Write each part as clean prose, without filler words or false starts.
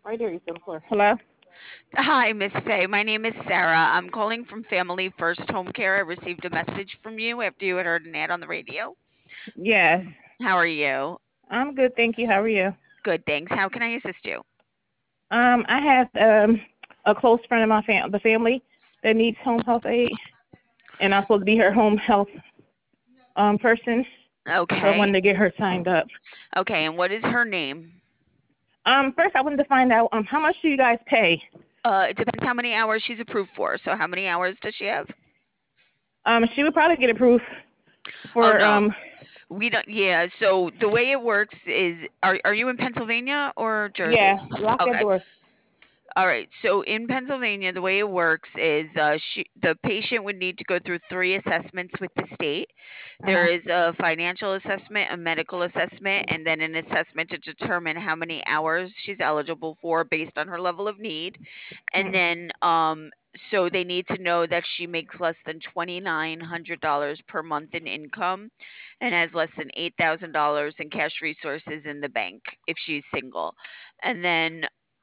Right there, you on the floor. Hello? Hi, Miss Faye. My name is Sarah. I'm calling from Family First Home Care. I received a message from you after you had heard an ad on the radio. Yes. How are you? I'm good, thank you. How are you? Good, thanks. How can I assist you? I have a close friend of the family that needs home health aid, and I'm supposed to be her home health person, so I Okay. wanted to get her signed up. Okay, and what is her name? First I wanted to find out how much do you guys pay? It depends how many hours she's approved for. So, how many hours does she have? She would probably get approved Oh for no, we don't. Yeah. So the way it works is, are you in Pennsylvania or yeah, Jersey? lock that Okay. door. All right. So in Pennsylvania, the way it works is the patient would need to go through three assessments with the state. There Uh-huh. is a financial assessment, a medical assessment, and then an assessment to determine how many hours she's eligible for based on her level of need. And Mm. then so they need to know that she makes less than $2,900 per month in income and has less than $8,000 in cash resources in the bank if she's single. And then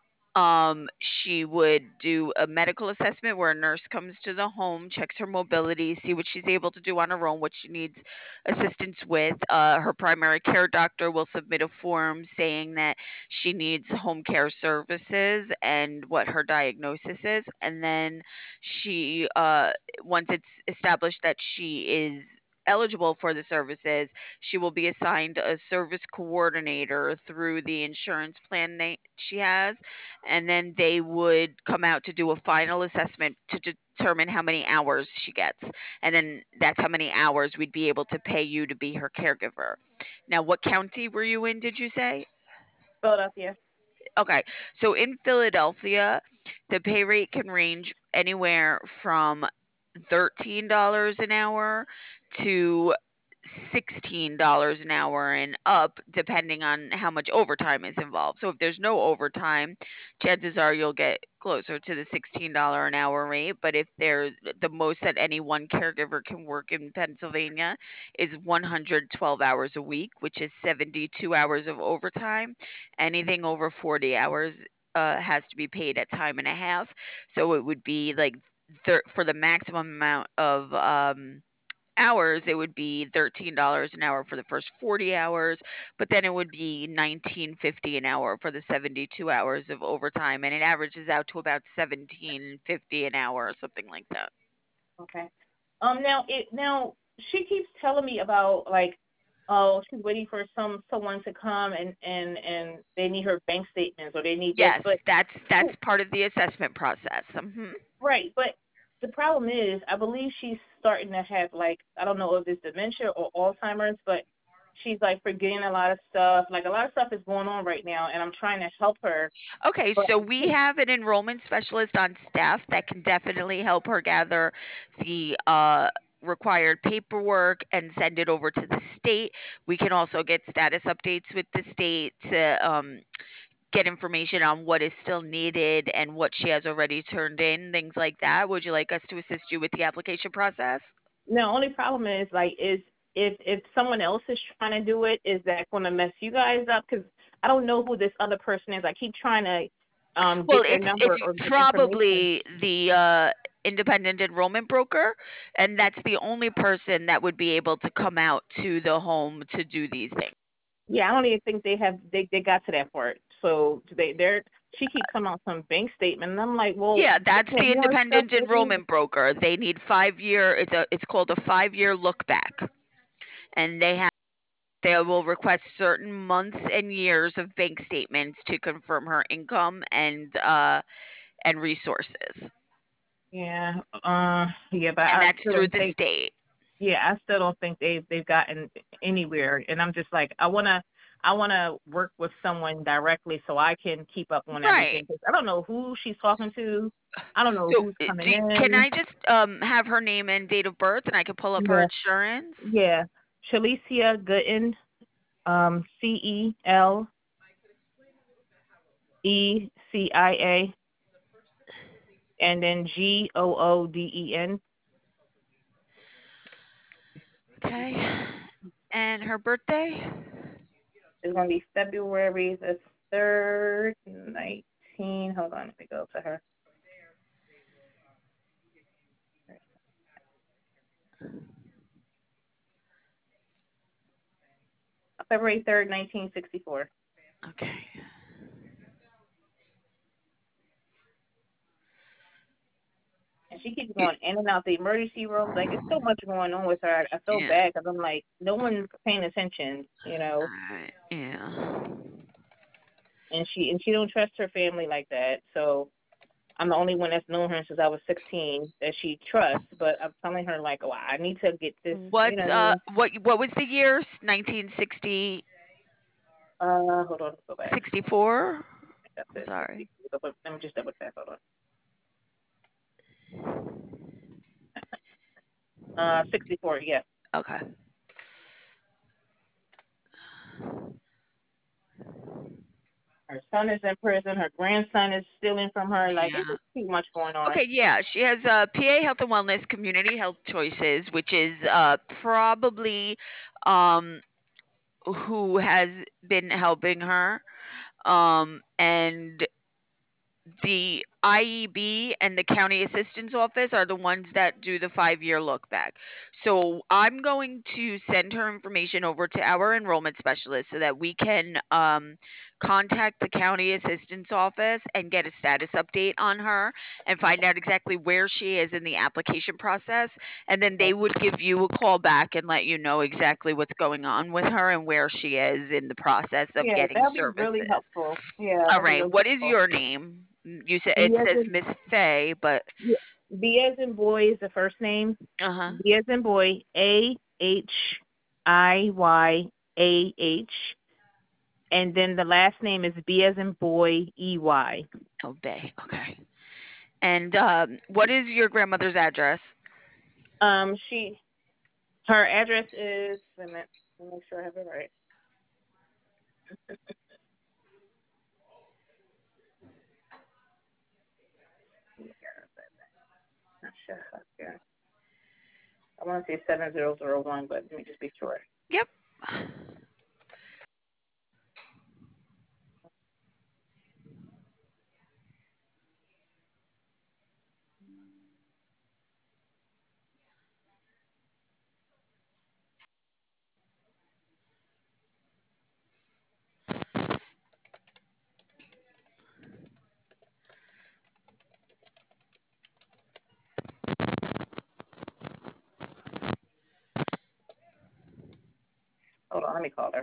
she would do a medical assessment where a nurse comes to the home, checks her mobility, see what she's able to do on her own, what she needs assistance with. Her primary care doctor will submit a form saying that she needs home care services and what her diagnosis is. And then she, once it's established that she is eligible for the services, she will be assigned a service coordinator through the insurance plan she has, and then they would come out to do a final assessment to determine how many hours she gets. And then that's how many hours we'd be able to pay you to be her caregiver. Now, what county were you in, did you say? Philadelphia. Okay. So in Philadelphia, the pay rate can range anywhere from $13 an hour to $16 an hour and up, depending on how much overtime is involved. So if there's no overtime, chances are you'll get closer to the $16 an hour rate. But if there's the most that any one caregiver can work in Pennsylvania is 112 hours a week, which is 72 hours of overtime. Anything over 40 hours has to be paid at time and a half. So it would be like for the maximum amount of hours, it would be $13 an hour for the first 40 hours, but then it would be 19.50 an hour for the 72 hours of overtime, and it averages out to about 17.50 an hour or something like that. Okay. Now she keeps telling me about like, oh, she's waiting for someone to come and they need her bank statements or they need this, but Yes, that's part of the assessment process. right, but the problem is I believe she's starting to have like I don't know if it's dementia or Alzheimer's, but she's like forgetting a lot of stuff. Like a lot of stuff is going on right now, and I'm trying to help her, Okay, but so we have an enrollment specialist on staff that can definitely help her gather the required paperwork and send it over to the state. We can also get status updates with the state to get information on what is still needed and what she has already turned in, things like that. Would you like us to assist you with the application process? the only problem is like is if someone else is trying to do it, is that going to mess you guys up? Because I don't know who this other person is. I keep trying to Well, get their number it's or get information. probably the independent enrollment broker, and that's the only person that would be able to come out to the home to do these things. Yeah, I don't even think they got to that part. So they're she keeps talking about some bank statement, and I'm like, well, Yeah, that's okay, the more stuff independent they need. enrollment broker. They need 5 year. It's called a 5 year look back, and they will request certain months and years of bank statements to confirm her income and resources, Yeah, but and I that's still through don't the think. state. Yeah, I still don't think they've gotten anywhere, and I'm just like, I wanna work with someone directly so I can keep up on Right. everything. 'Cause I don't know who she's talking to. I don't know So, who's coming can in. I just have her name and date of birth, and I can pull up her Yeah, insurance? yeah. Chalicia Gooden, Celecia, and then Gooden. Okay. And her birthday? It's gonna be February the 3rd, 19. 13. Hold on, let me go to her. February 3rd, 1964. Okay. And she keeps going in and out the emergency room. Like, it's so much going on with her. I feel Yeah. bad because I'm like, no one's paying attention, you know. Alright. Yeah. And she don't trust her family like that. So I'm the only one that's known her since I was 16 that she trusts. But I'm telling her like, oh, I need to get this. You know What was the year? 1960. Hold on, go back. 64? That's I'm it. sorry. Let me just double check. Hold on. 64. Yeah. Okay. Her son is in prison. Her grandson is stealing from her. Like, it's Yeah. just too much going on. Okay, yeah, she has PA Health and Wellness Community Health Choices, which is probably who has been helping her. And the IEB and the County Assistance Office are the ones that do the 5-year look back. So I'm going to send her information over to our enrollment specialist so that we can contact the County Assistance Office and get a status update on her and find out exactly where she is in the application process. And then they would give you a call back and let you know exactly what's going on with her and where she is in the process of Yeah, getting that'll be really services. helpful. Yeah, All that'll be right. really What is helpful. your name? You said B it as says in Miss Faye, but yeah, B as in boy is the first name. uh-huh. B as in boy, AHIYAH, and then the last name is B as in boy, EY. Oh, Bay. Okay. And what is your grandmother's address? She her address is. Wait a minute, let me make sure I have it right. Yeah. I want to say 7001, but let me just be sure. Yep. Hold on, let me call her.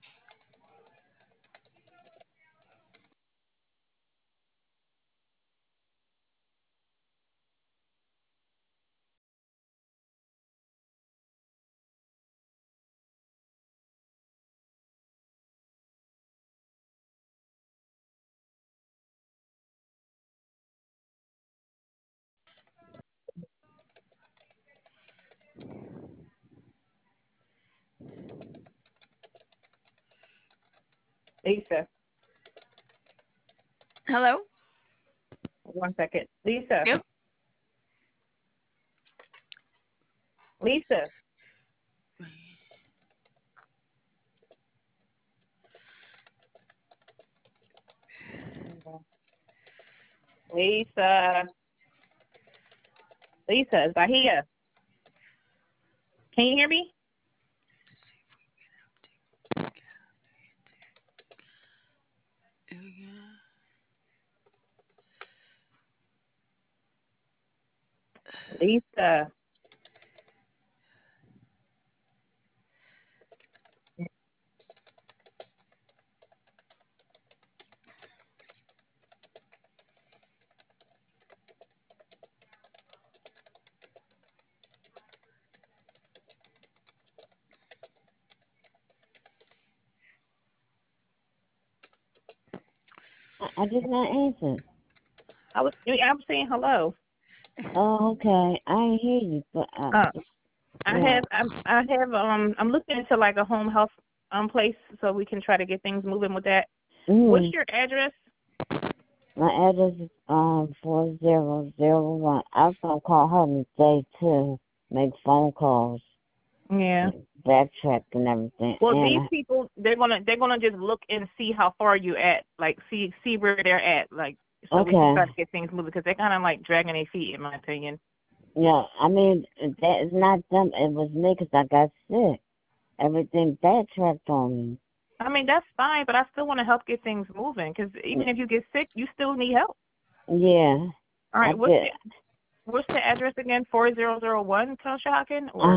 Lisa. Hello? 1 second. Lisa. Yep. Lisa. Lisa. Lisa, is Bahia. Can you hear me? Lisa. I did not answer. I'm saying hello. Oh, okay. I hear you, but Uh, yeah. I'm looking into like a home health place so we can try to get things moving with that. What's Mm. your address? My address is 4001. I was gonna call her today too, make phone calls, Yeah. backtrack and everything. Well, these And people they're gonna just look and see how far you at, like see where they're at, like so we can try Okay. to get things moving because they're kind of like dragging their feet, in my opinion. Yeah, I mean, that is not them. It was me 'cause I got sick. Everything backtracked on me. I mean, that's fine, but I still want to help get things moving because even if you get sick, you still need help. Yeah, All I right, did. what's the address again? 4001 Conshohocken or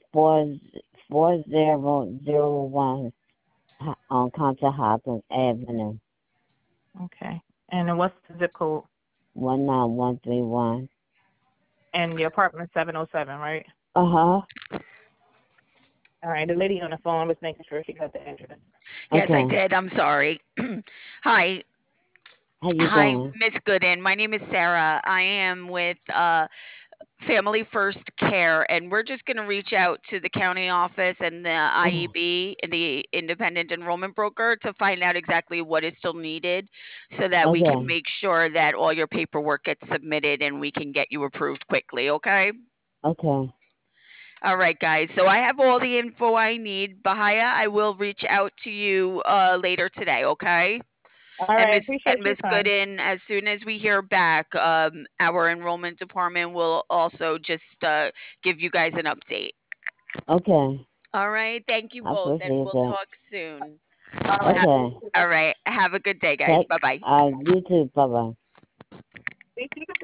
4001 on Conshohocken Avenue, okay. And then what's the zip code? 19131. And the apartment 707, right? Uh-huh. All right, the lady on the phone was making sure she got the address. Yes, I Okay. did. I'm sorry. Hi. How you Hi, doing? Miss Gooden. My name is Sarah. I am with Family First Care, and we're just going to reach out to the county office and the IEB, the Independent Enrollment Broker, to find out exactly what is still needed so that we can Okay. make sure that all your paperwork gets submitted and we can get you approved quickly, okay? Okay. All right, guys. So I have all the info I need. Bahia, I will reach out to you later today, okay? All And right, And appreciate your Miss time. Gooden, as soon as we hear back, our enrollment department will also just give you guys an update. Okay. All right. Thank you I both, and appreciate we'll that. talk soon. All right, Okay. All right. Have a good day, guys. Take, Bye bye. you too. Bye-bye. thank you.